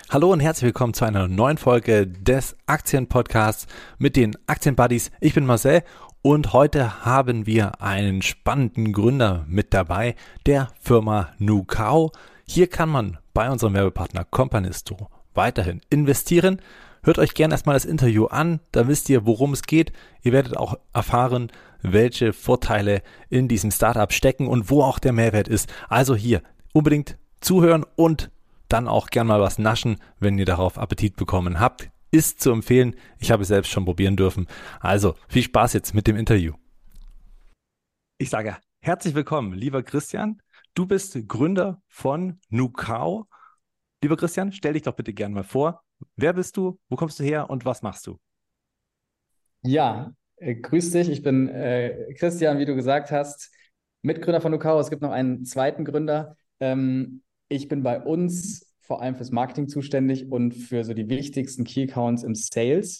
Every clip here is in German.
Hallo und herzlich willkommen zu einer neuen Folge des Aktienpodcasts mit den Aktienbuddies. Ich bin Marcel und heute haben wir einen spannenden Gründer mit dabei, der Firma Nucao. Hier kann man bei unserem Werbepartner Companisto weiterhin investieren. Hört euch gerne erstmal das Interview an, da wisst ihr, worum es geht. Ihr werdet auch erfahren, welche Vorteile in diesem Startup stecken und wo auch der Mehrwert ist. Also hier unbedingt zuhören und dann auch gern mal was naschen, wenn ihr darauf Appetit bekommen habt. Ist zu empfehlen. Ich habe es selbst schon probieren dürfen. Also viel Spaß jetzt mit dem Interview. Ich sage herzlich willkommen, lieber Christian. Du bist Gründer von Nucao. Lieber Christian, stell dich doch bitte gern mal vor. Wer bist du? Wo kommst du her und was machst du? Ja, grüß dich. Ich bin Christian, wie du gesagt hast, Mitgründer von Nucao. Es gibt noch einen zweiten Gründer. Ich bin bei uns vor allem fürs Marketing zuständig und für so die wichtigsten Key Accounts im Sales.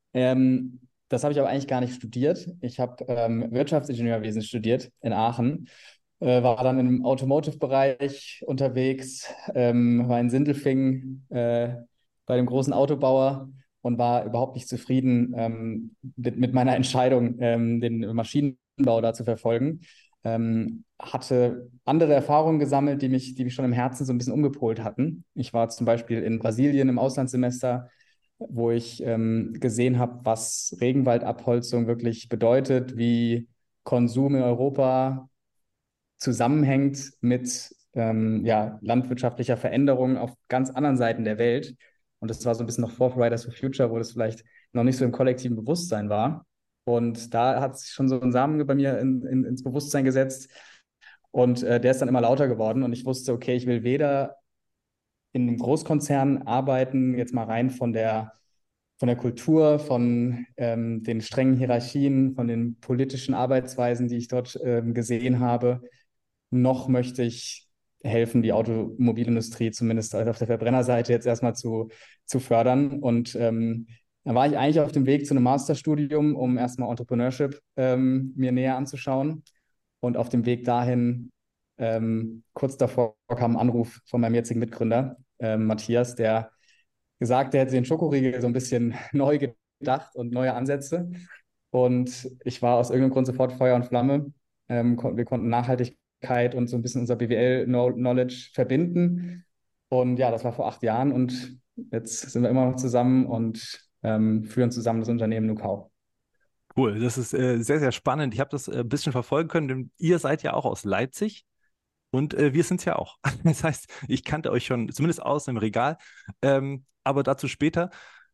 Das habe ich aber eigentlich gar nicht studiert. Ich habe Wirtschaftsingenieurwesen studiert in Aachen, war dann im Automotive-Bereich unterwegs, war in Sindelfingen bei dem großen Autobauer und war überhaupt nicht zufrieden mit meiner Entscheidung, den Maschinenbau da zu verfolgen. Hatte andere Erfahrungen gesammelt, die mich schon im Herzen so ein bisschen umgepolt hatten. Ich war zum Beispiel in Brasilien im Auslandssemester, wo ich gesehen habe, was Regenwaldabholzung wirklich bedeutet, wie Konsum in Europa zusammenhängt mit ja, landwirtschaftlicher Veränderung auf ganz anderen Seiten der Welt. Und das war so ein bisschen noch vor Fridays for Future, wo das vielleicht noch nicht so im kollektiven Bewusstsein war. Und da hat sich schon so ein Samen bei mir ins Bewusstsein gesetzt. Und der ist dann immer lauter geworden. Und ich wusste, okay, ich will weder in einem Großkonzern arbeiten, jetzt mal rein von der Kultur, von den strengen Hierarchien, von den politischen Arbeitsweisen, die ich dort gesehen habe, noch möchte ich helfen, die Automobilindustrie zumindest auf der Verbrennerseite jetzt erstmal zu fördern. Und da war ich eigentlich auf dem Weg zu einem Masterstudium, um erstmal Entrepreneurship mir näher anzuschauen. Und auf dem Weg dahin, kurz davor kam ein Anruf von meinem jetzigen Mitgründer, Matthias, der gesagt, er hätte den Schokoriegel so ein bisschen neu gedacht und neue Ansätze. Und ich war aus irgendeinem Grund sofort Feuer und Flamme. Wir konnten Nachhaltigkeit und so ein bisschen unser BWL-Knowledge verbinden. Und ja, das war vor 8 Jahren und jetzt sind wir immer noch zusammen und führen zusammen das Unternehmen Nucao. Cool, das ist sehr, sehr spannend. Ich habe das ein bisschen verfolgen können, denn ihr seid ja auch aus Leipzig und wir sind es ja auch. Das heißt, ich kannte euch schon zumindest aus dem Regal, aber dazu später.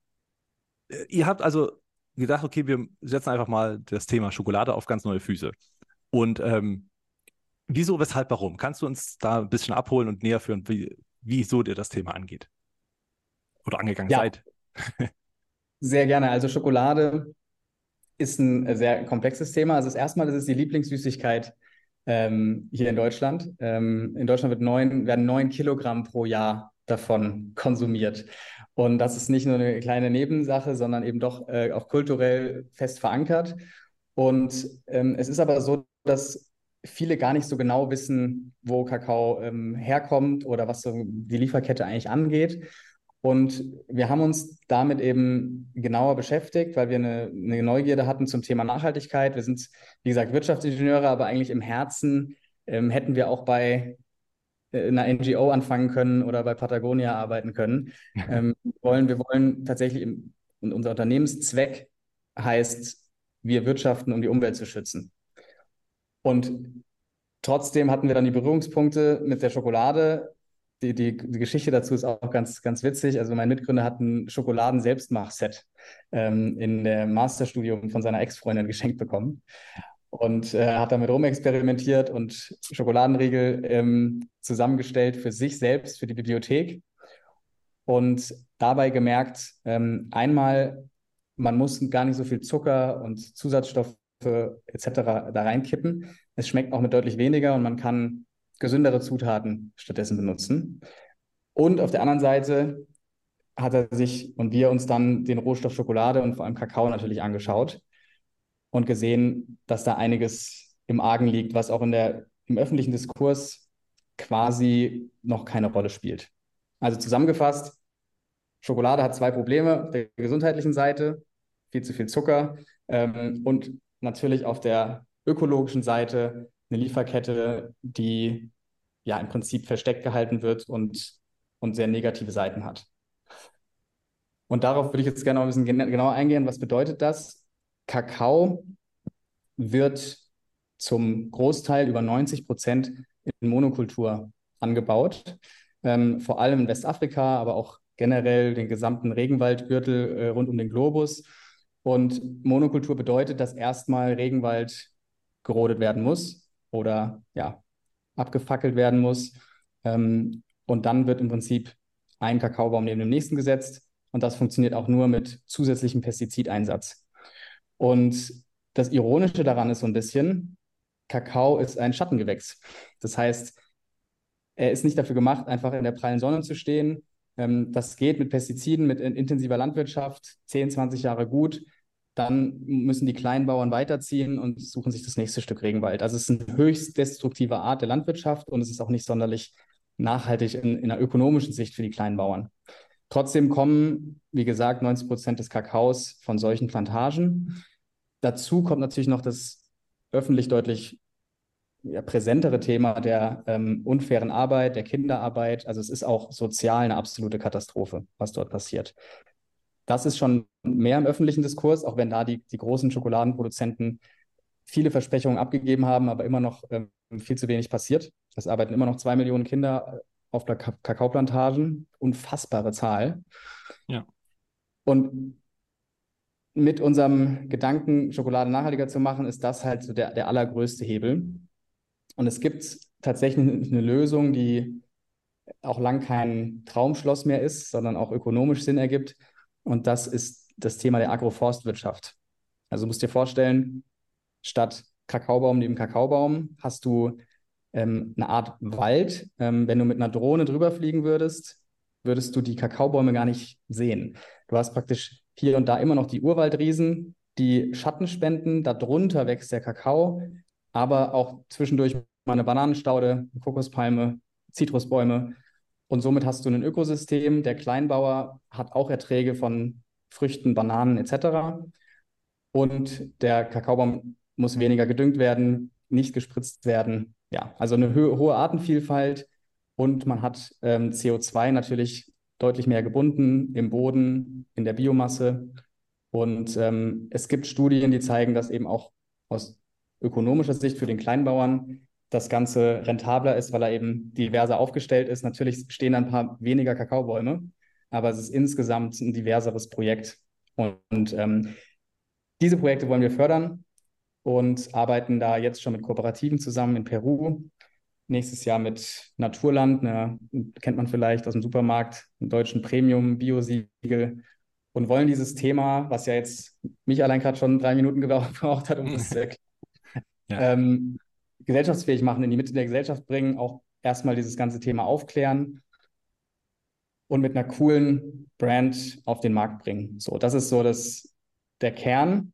Ihr habt also gedacht, okay, wir setzen einfach mal das Thema Schokolade auf ganz neue Füße. Und wieso, weshalb, warum? Kannst du uns da ein bisschen abholen und näher führen, wieso dir das Thema angeht oder angegangen Ja, seid? sehr gerne. Also Schokolade ist ein sehr komplexes Thema. Also erstmal ist es die Lieblingssüßigkeit hier in Deutschland. In Deutschland werden 9 Kilogramm pro Jahr davon konsumiert. Und das ist nicht nur eine kleine Nebensache, sondern eben doch auch kulturell fest verankert. Und es ist aber so, dass viele gar nicht so genau wissen, wo Kakao herkommt oder was so die Lieferkette eigentlich angeht. Und wir haben uns damit eben genauer beschäftigt, weil wir eine Neugierde hatten zum Thema Nachhaltigkeit. Wir sind, wie gesagt, Wirtschaftsingenieure, aber eigentlich im Herzen hätten wir auch bei einer NGO anfangen können oder bei Patagonia arbeiten können. Wir wollen tatsächlich, und unser Unternehmenszweck heißt, wir wirtschaften, um die Umwelt zu schützen. Und trotzdem hatten wir dann die Berührungspunkte mit der Schokolade. Die Geschichte dazu ist auch ganz, ganz witzig. Also mein Mitgründer hat ein Schokoladen-Selbstmachset in der Masterstudium von seiner Ex-Freundin geschenkt bekommen und hat damit rumexperimentiert und Schokoladenriegel zusammengestellt für sich selbst, für die Bibliothek und dabei gemerkt, einmal, man muss gar nicht so viel Zucker und Zusatzstoffe etc. da reinkippen. Es schmeckt auch mit deutlich weniger und man kann gesündere Zutaten stattdessen benutzen. Und auf der anderen Seite hat er sich und wir uns dann den Rohstoff Schokolade und vor allem Kakao natürlich angeschaut und gesehen, dass da einiges im Argen liegt, was auch im öffentlichen Diskurs quasi noch keine Rolle spielt. Also zusammengefasst, Schokolade hat zwei Probleme. Auf der gesundheitlichen Seite viel zu viel Zucker und natürlich auf der ökologischen Seite eine Lieferkette, die ja im Prinzip versteckt gehalten wird und sehr negative Seiten hat. Und darauf würde ich jetzt gerne noch ein bisschen genauer eingehen. Was bedeutet das? Kakao wird zum Großteil über 90% in Monokultur angebaut. Vor allem in Westafrika, aber auch generell den gesamten Regenwaldgürtel rund um den Globus. Und Monokultur bedeutet, dass erstmal Regenwald gerodet werden muss oder ja, abgefackelt werden muss. Und dann wird im Prinzip ein Kakaobaum neben dem nächsten gesetzt. Und das funktioniert auch nur mit zusätzlichem Pestizideinsatz. Und das Ironische daran ist so ein bisschen, Kakao ist ein Schattengewächs. Das heißt, er ist nicht dafür gemacht, einfach in der prallen Sonne zu stehen. Das geht mit Pestiziden, mit intensiver Landwirtschaft 10, 20 Jahre gut. Dann müssen die Kleinbauern weiterziehen und suchen sich das nächste Stück Regenwald. Also es ist eine höchst destruktive Art der Landwirtschaft und es ist auch nicht sonderlich nachhaltig in einer ökonomischen Sicht für die Kleinbauern. Trotzdem kommen, wie gesagt, 90% des Kakaos von solchen Plantagen. Dazu kommt natürlich noch das öffentlich deutlich ja, präsentere Thema der unfairen Arbeit, der Kinderarbeit. Also es ist auch sozial eine absolute Katastrophe, was dort passiert. Das ist schon mehr im öffentlichen Diskurs, auch wenn da die großen Schokoladenproduzenten viele Versprechungen abgegeben haben, aber immer noch viel zu wenig passiert. Es arbeiten immer noch 2 Millionen Kinder auf der Kakaoplantagen. Unfassbare Zahl. Ja. Und mit unserem Gedanken, Schokolade nachhaltiger zu machen, ist das halt so der allergrößte Hebel. Und es gibt tatsächlich eine Lösung, die auch lang kein Traumschloss mehr ist, sondern auch ökonomisch Sinn ergibt. Und das ist das Thema der Agroforstwirtschaft. Also du musst dir vorstellen, statt Kakaobaum neben Kakaobaum hast du eine Art Wald. Wenn du mit einer Drohne drüber fliegen würdest, würdest du die Kakaobäume gar nicht sehen. Du hast praktisch hier und da immer noch die Urwaldriesen, die Schatten spenden. Darunter wächst der Kakao, aber auch zwischendurch mal eine Bananenstaude, eine Kokospalme, Zitrusbäume. Und somit hast du ein Ökosystem. Der Kleinbauer hat auch Erträge von Früchten, Bananen etc. Und der Kakaobaum muss weniger gedüngt werden, nicht gespritzt werden. Ja, also eine hohe Artenvielfalt und man hat CO2 natürlich deutlich mehr gebunden im Boden, in der Biomasse. Und es gibt Studien, die zeigen, dass eben auch aus ökonomischer Sicht für den Kleinbauern das Ganze rentabler ist, weil er eben diverser aufgestellt ist. Natürlich stehen da ein paar weniger Kakaobäume, aber es ist insgesamt ein diverseres Projekt. Und diese Projekte wollen wir fördern und arbeiten da jetzt schon mit Kooperativen zusammen in Peru. Nächstes Jahr mit Naturland, kennt man vielleicht aus dem Supermarkt, einen deutschen Premium-Biosiegel und wollen dieses Thema, was ja jetzt mich allein gerade schon 3 Minuten gebraucht hat, um das zu erklären, Ja. gesellschaftsfähig machen, in die Mitte der Gesellschaft bringen, auch erstmal dieses ganze Thema aufklären und mit einer coolen Brand auf den Markt bringen. So, das ist so der Kern.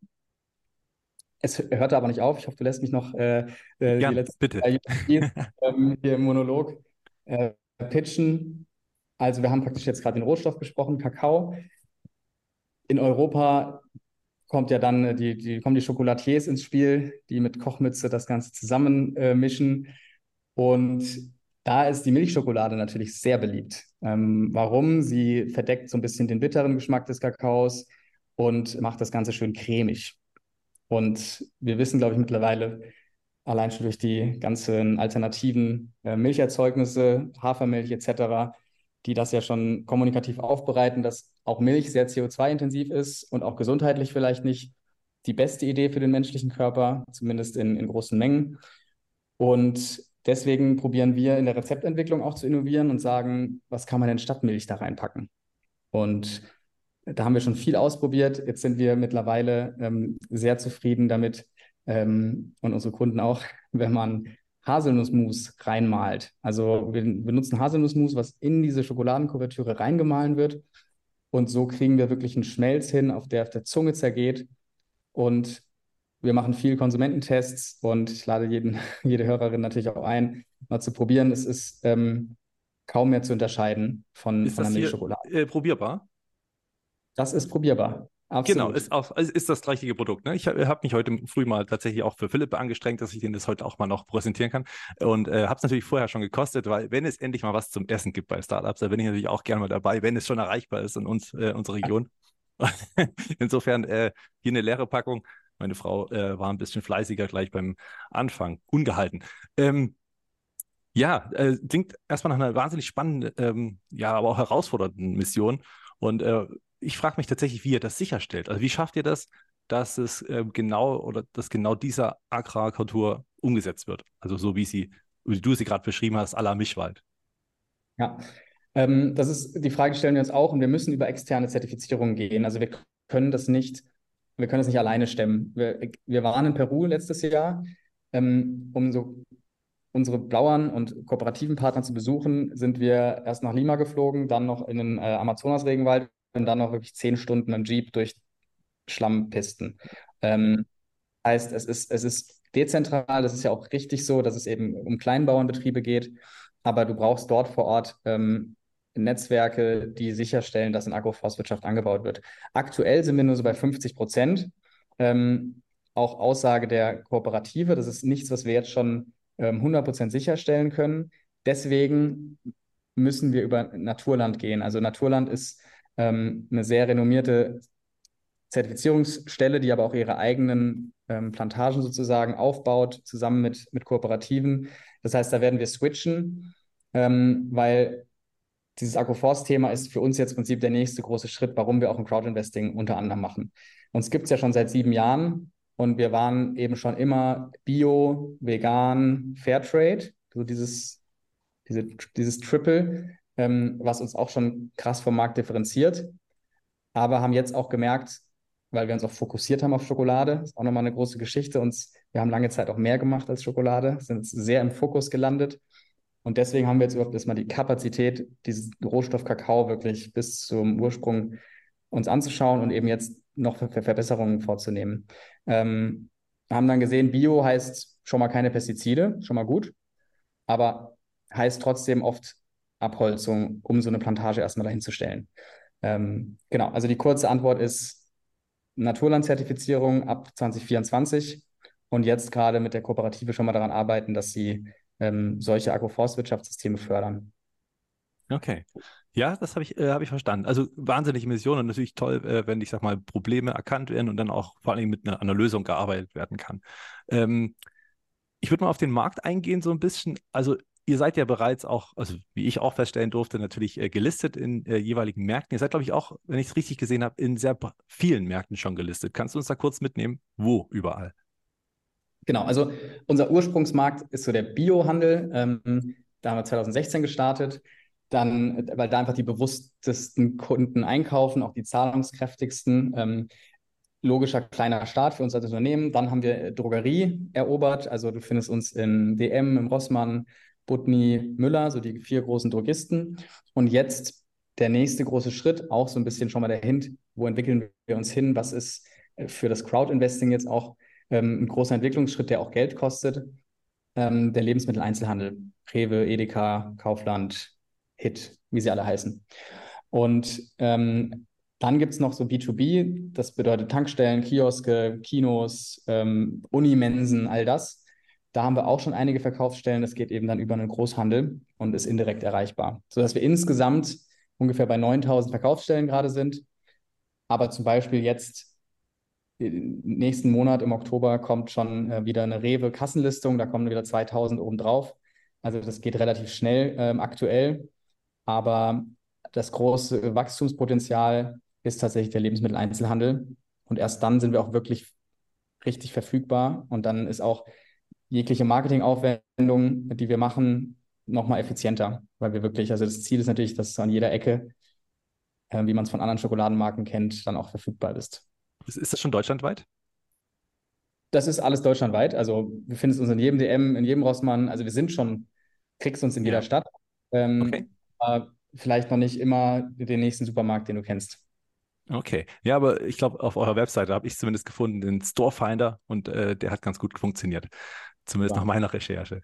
Es hörte aber nicht auf. Ich hoffe, du lässt mich noch die Gern, letzten bitte. 2 USPs hier im Monolog pitchen. Also wir haben praktisch jetzt gerade den Rohstoff besprochen, Kakao. In Europa kommt ja dann kommen die Chocolatiers ins Spiel, die mit Kochmütze das Ganze zusammen mischen. Und da ist die Milchschokolade natürlich sehr beliebt. Warum? Sie verdeckt so ein bisschen den bitteren Geschmack des Kakaos und macht das Ganze schön cremig. Und wir wissen, glaube ich, mittlerweile, allein schon durch die ganzen alternativen Milcherzeugnisse, Hafermilch etc., die das ja schon kommunikativ aufbereiten, dass auch Milch sehr CO2-intensiv ist und auch gesundheitlich vielleicht nicht die beste Idee für den menschlichen Körper, zumindest in großen Mengen. Und deswegen probieren wir in der Rezeptentwicklung auch zu innovieren und sagen, was kann man denn statt Milch da reinpacken? Und da haben wir schon viel ausprobiert. Jetzt sind wir mittlerweile sehr zufrieden damit und unsere Kunden auch, wenn man Haselnussmus reinmalt. Also wir benutzen Haselnussmus, was in diese Schokoladenkuvertüre reingemahlen wird. Und so kriegen wir wirklich einen Schmelz hin, auf der Zunge zergeht. Und wir machen viel Konsumententests und ich lade jede Hörerin natürlich auch ein, mal zu probieren. Es ist kaum mehr zu unterscheiden Ist von das der hier Milchschokolade. probierbar? Das ist probierbar. Genau, Absolut. ist das richtige Produkt. Ne? Ich hab mich heute früh mal tatsächlich auch für Philipp angestrengt, dass ich den das heute auch mal noch präsentieren kann. Und habe es natürlich vorher schon gekostet, weil wenn es endlich mal was zum Essen gibt bei Startups, da bin ich natürlich auch gerne mal dabei, wenn es schon erreichbar ist in unserer Region. Insofern hier eine leere Packung. Meine Frau war ein bisschen fleißiger gleich beim Anfang, ungehalten. Ähm, ja, klingt erstmal nach einer wahnsinnig spannenden, ja, aber auch herausfordernden Mission. Und ich frage mich tatsächlich, wie ihr das sicherstellt. Also wie schafft ihr das, dass es genau oder dass genau dieser Agrarkultur umgesetzt wird? Also so wie du sie gerade beschrieben hast, à la Mischwald. Ja, das ist die Frage, stellen wir uns auch, und wir müssen über externe Zertifizierungen gehen. Also können das nicht, wir können das nicht alleine stemmen. Wir waren in Peru letztes Jahr, um so unsere Bauern und kooperativen Partner zu besuchen, sind wir erst nach Lima geflogen, dann noch in den Amazonas-Regenwald und dann noch wirklich 10 Stunden im Jeep durch Schlammpisten. Ähm, Heißt, es ist dezentral, das ist ja auch richtig so, dass es eben um Kleinbauernbetriebe geht, aber du brauchst dort vor Ort Netzwerke, die sicherstellen, dass in Agroforstwirtschaft angebaut wird. Aktuell sind wir nur so bei 50%. Ähm, Auch Aussage der Kooperative, das ist nichts, was wir jetzt schon 100% sicherstellen können. Deswegen müssen wir über Naturland gehen. Also Naturland ist eine sehr renommierte Zertifizierungsstelle, die aber auch ihre eigenen Plantagen sozusagen aufbaut, zusammen mit Kooperativen. Das heißt, da werden wir switchen, weil dieses Agroforst-Thema ist für uns jetzt im Prinzip der nächste große Schritt, warum wir auch ein Crowdinvesting unter anderem machen. Uns gibt es ja schon seit 7 Jahren und wir waren eben schon immer Bio, Vegan, Fairtrade, so dieses Triple, was uns auch schon krass vom Markt differenziert, aber haben jetzt auch gemerkt, weil wir uns auch fokussiert haben auf Schokolade, ist auch nochmal eine große Geschichte. Wir haben lange Zeit auch mehr gemacht als Schokolade, sind sehr im Fokus gelandet. Und deswegen haben wir jetzt überhaupt erstmal die Kapazität, diesen Rohstoff Kakao wirklich bis zum Ursprung uns anzuschauen und eben jetzt noch Verbesserungen vorzunehmen. Haben dann gesehen, Bio heißt schon mal keine Pestizide, schon mal gut, aber heißt trotzdem oft Abholzung, um so eine Plantage erstmal dahin zu stellen. Genau, also die kurze Antwort ist Naturland-Zertifizierung ab 2024 und jetzt gerade mit der Kooperative schon mal daran arbeiten, dass sie solche Agroforstwirtschaftssysteme fördern. Okay. Ja, das hab ich verstanden. Also wahnsinnige Mission und natürlich toll, wenn, ich sag mal, Probleme erkannt werden und dann auch vor allem mit einer Lösung gearbeitet werden kann. Ähm, Ich würde mal auf den Markt eingehen, so ein bisschen. Also, ihr seid ja bereits auch, also wie ich auch feststellen durfte, natürlich gelistet in jeweiligen Märkten. Ihr seid, glaube ich, auch, wenn ich es richtig gesehen habe, in sehr vielen Märkten schon gelistet. Kannst du uns da kurz mitnehmen? Wo überall? Genau, also unser Ursprungsmarkt ist so der Biohandel. Da haben wir 2016 gestartet. Dann, weil da einfach die bewusstesten Kunden einkaufen, auch die zahlungskräftigsten. Logischer kleiner Start für uns als Unternehmen. Dann haben wir Drogerie erobert. Also du findest uns in DM, im Rossmann, Budni, Müller, so die 4 großen Drogisten. Und jetzt der nächste große Schritt, auch so ein bisschen schon mal der Hint, wo entwickeln wir uns hin? Was ist für das Crowdinvesting jetzt auch ein großer Entwicklungsschritt, der auch Geld kostet? Der Lebensmitteleinzelhandel. Rewe, Edeka, Kaufland, Hit, wie sie alle heißen. Und dann gibt es noch so B2B, das bedeutet Tankstellen, Kioske, Kinos, Unimensen, all das. Da haben wir auch schon einige Verkaufsstellen. Das geht eben dann über einen Großhandel und ist indirekt erreichbar, sodass wir insgesamt ungefähr bei 9.000 Verkaufsstellen gerade sind. Aber zum Beispiel jetzt nächsten Monat im Oktober kommt schon wieder eine Rewe-Kassenlistung, da kommen wieder 2.000 obendrauf. Also das geht relativ schnell aktuell, aber das große Wachstumspotenzial ist tatsächlich der Lebensmitteleinzelhandel. Und erst dann sind wir auch wirklich richtig verfügbar. Und dann ist auch jegliche Marketingaufwendung, die wir machen, nochmal effizienter, weil wir wirklich, also das Ziel ist natürlich, dass du an jeder Ecke, wie man es von anderen Schokoladenmarken kennt, dann auch verfügbar bist. Ist das schon deutschlandweit? Das ist alles deutschlandweit. Also du findest uns in jedem DM, in jedem Rossmann. Also wir sind schon, kriegst uns in jeder Ja. Stadt. Okay. Aber vielleicht noch nicht immer den nächsten Supermarkt, den du kennst. Okay. Ja, aber ich glaube, auf eurer Webseite habe ich zumindest gefunden den Store Finder und der hat ganz gut funktioniert. Zumindest nach Ja. meiner Recherche.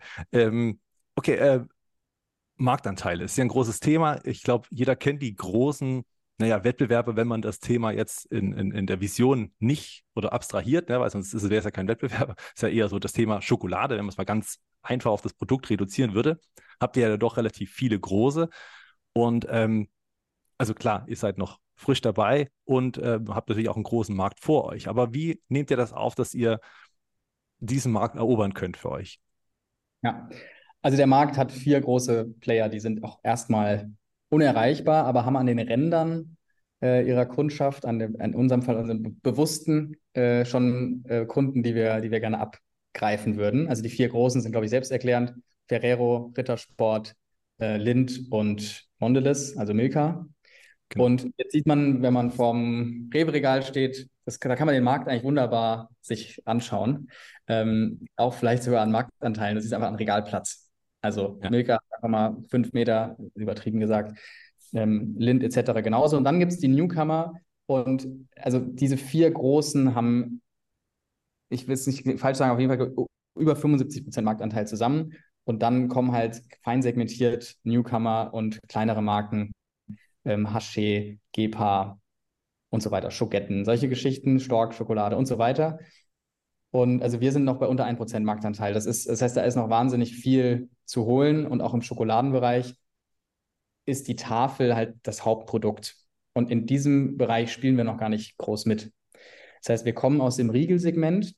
Okay, Marktanteile ist ja ein großes Thema. Ich glaube, jeder kennt die großen naja, Wettbewerbe, wenn man das Thema jetzt in der Vision nicht oder abstrahiert, ne, weil sonst wäre es ja kein Wettbewerb, ist ja eher so das Thema Schokolade, wenn man es mal ganz einfach auf das Produkt reduzieren würde, habt ihr ja doch relativ viele große und also klar, ihr seid noch frisch dabei und habt natürlich auch einen großen Markt vor euch. Aber wie nehmt ihr das auf, dass ihr diesen Markt erobern könnt für euch? Ja, also der Markt hat vier große Player, die sind auch erstmal unerreichbar, aber haben an den Rändern ihrer Kundschaft, in unserem Fall unseren bewussten schon Kunden, die wir gerne abgreifen würden. Also die vier großen sind, glaube ich, selbsterklärend. Ferrero, Rittersport, Lindt und Mondelez, also Milka. Genau. Und jetzt sieht man, wenn man vorm Rewe-Regal steht, da kann man den Markt eigentlich wunderbar sich anschauen. Auch vielleicht sogar an Marktanteilen. Das ist einfach ein Regalplatz. Also Ja. Milka, sagen wir mal, 5 Meter, übertrieben gesagt, Lindt etc. genauso. Und dann gibt es die Newcomer. Und also diese vier Großen haben, ich will es nicht falsch sagen, auf jeden Fall über 75% Marktanteil zusammen. Und dann kommen halt fein segmentiert Newcomer und kleinere Marken, Haché, Gepa und so weiter, Schogetten, solche Geschichten, Stork, Schokolade und so weiter. Und also wir sind noch bei unter 1% Marktanteil. Das heißt, da ist noch wahnsinnig viel zu holen. Und auch im Schokoladenbereich ist die Tafel halt das Hauptprodukt. Und in diesem Bereich spielen wir noch gar nicht groß mit. Das heißt, wir kommen aus dem Riegelsegment,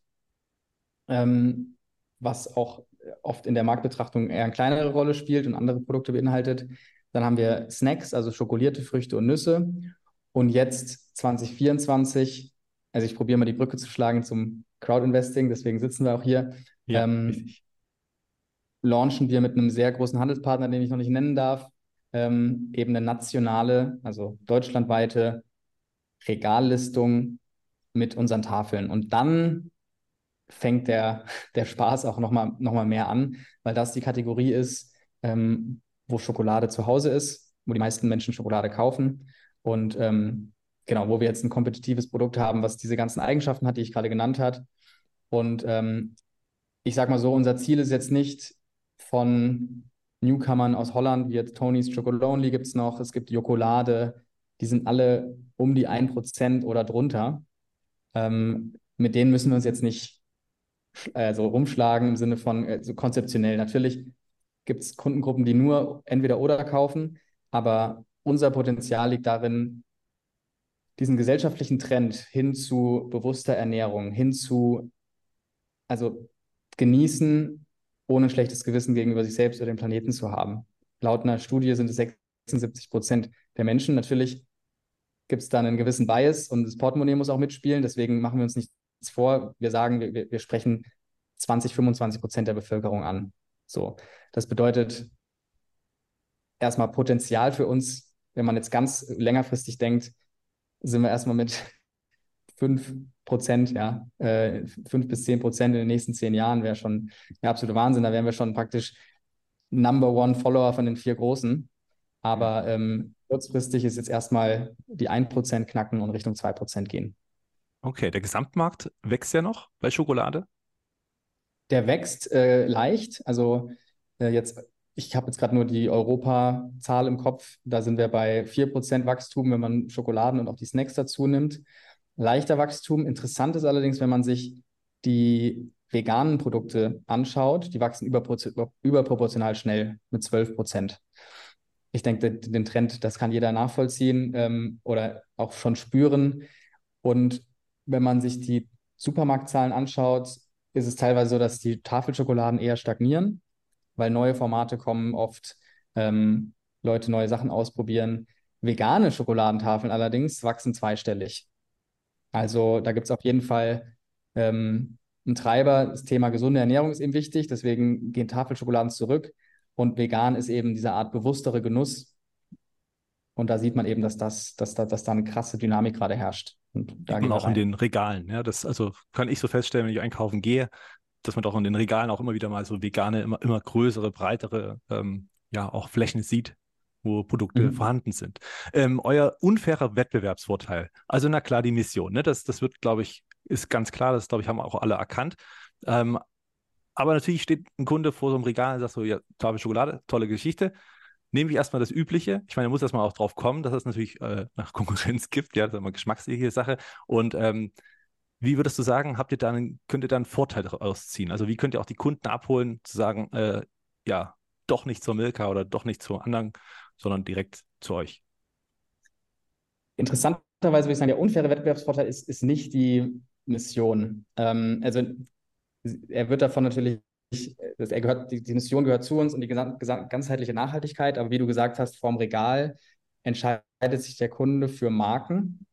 ähm, was auch oft in der Marktbetrachtung eher eine kleinere Rolle spielt und andere Produkte beinhaltet. Dann haben wir Snacks, also schokolierte Früchte und Nüsse. Und jetzt 2024, also ich probiere mal die Brücke zu schlagen zum Crowdinvesting, deswegen sitzen wir auch hier, Ja, ähm, richtig. launchen wir mit einem sehr großen Handelspartner, den ich noch nicht nennen darf, eben eine nationale, also deutschlandweite Regallistung mit unseren Tafeln. Und dann fängt der Spaß auch noch mal mehr an, weil das die Kategorie ist, wo Schokolade zu Hause ist, wo die meisten Menschen Schokolade kaufen und genau, wo wir jetzt ein kompetitives Produkt haben, was diese ganzen Eigenschaften hat, die ich gerade genannt habe. Und ich sag mal so, unser Ziel ist jetzt nicht von Newcomern aus Holland, wie jetzt Tony's Chocolonely gibt es noch, es gibt Jokolade, die sind alle um die 1% oder drunter. Mit denen müssen wir uns jetzt nicht so rumschlagen im Sinne von so konzeptionell. Natürlich gibt es Kundengruppen, die nur entweder oder kaufen, aber unser Potenzial liegt darin, diesen gesellschaftlichen Trend hin zu bewusster Ernährung, hin zu, also genießen, ohne ein schlechtes Gewissen gegenüber sich selbst oder dem Planeten zu haben. Laut einer Studie sind es 76% der Menschen. Natürlich gibt es da einen gewissen Bias und das Portemonnaie muss auch mitspielen. Deswegen machen wir uns nichts vor. Wir sagen, wir sprechen 20, 25% der Bevölkerung an. So, das bedeutet erstmal Potenzial für uns, wenn man jetzt ganz längerfristig denkt, sind wir erstmal mit 5%, ja, 5 bis 10% in den nächsten 10 Jahren wäre schon der absolute Wahnsinn. Da wären wir schon praktisch Number One Follower von den vier Großen. Ja. Aber kurzfristig ist jetzt erstmal die 1% knacken und Richtung 2% gehen. Okay, der Gesamtmarkt wächst ja noch bei Schokolade. Der wächst leicht. Also jetzt, ich habe jetzt gerade nur die Europa-Zahl im Kopf. Da sind wir bei 4% Wachstum, wenn man Schokoladen und auch die Snacks dazu nimmt. Leichter Wachstum. Interessant ist allerdings, wenn man sich die veganen Produkte anschaut, die wachsen überproportional schnell mit 12%. Ich denke, den Trend, das kann jeder nachvollziehen oder auch schon spüren. Und wenn man sich die Supermarktzahlen anschaut, ist es teilweise so, dass die Tafelschokoladen eher stagnieren, weil neue Formate kommen, oft Leute neue Sachen ausprobieren. Vegane Schokoladentafeln allerdings wachsen zweistellig. Also da gibt es auf jeden Fall einen Treiber. Das Thema gesunde Ernährung ist eben wichtig, deswegen gehen Tafelschokoladen zurück. Und vegan ist eben diese Art bewusstere Genuss. Und da sieht man eben, dass da eine krasse Dynamik gerade herrscht. Und da Sieht man gehen wir auch in rein. den Regalen. Ja, das also kann ich so feststellen, wenn ich einkaufen gehe, dass man doch in den Regalen auch immer wieder mal so vegane, immer größere, breitere, ja, auch Flächen sieht, wo Produkte Mhm. vorhanden sind. Euer unfairer Wettbewerbsvorteil. Also na klar, die Mission, ne? Das wird, glaube ich, ist ganz klar, das, glaube ich, haben auch alle erkannt. Aber natürlich steht ein Kunde vor so einem Regal und sagt so, ja, Tafel Schokolade, tolle Geschichte. nehmen wir erstmal das Übliche. Ich meine, da muss erstmal auch drauf kommen, dass es natürlich nach Konkurrenz gibt. Ja, das ist immer geschmacksliche Sache. Und wie würdest du sagen, könnt ihr da einen Vorteil daraus ziehen? Also wie könnt ihr auch die Kunden abholen, zu sagen, ja, doch nicht zur Milka oder doch nicht zu anderen, sondern direkt zu euch? Interessanterweise würde ich sagen, der unfaire Wettbewerbsvorteil ist nicht die Mission. Also er wird davon natürlich, die Mission gehört zu uns und die ganzheitliche Nachhaltigkeit, aber wie du gesagt hast, vorm Regal entscheidet sich der Kunde für Marken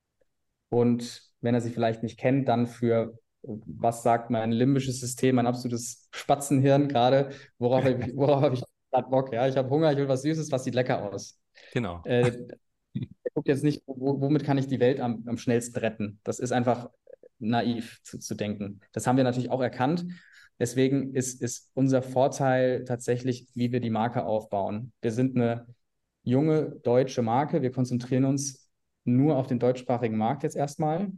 und wenn er sie vielleicht nicht kennt, dann für, was sagt mein limbisches System, mein absolutes Spatzenhirn gerade, worauf habe ich gerade Bock, ja, ich habe Hunger, ich will was Süßes, was sieht lecker aus. Genau. Äh, Er guckt jetzt nicht, womit kann ich die Welt am schnellsten retten. Das ist einfach naiv zu denken. Das haben wir natürlich auch erkannt. Deswegen ist unser Vorteil tatsächlich, wie wir die Marke aufbauen. Wir sind eine junge deutsche Marke. Wir konzentrieren uns nur auf den deutschsprachigen Markt jetzt erstmal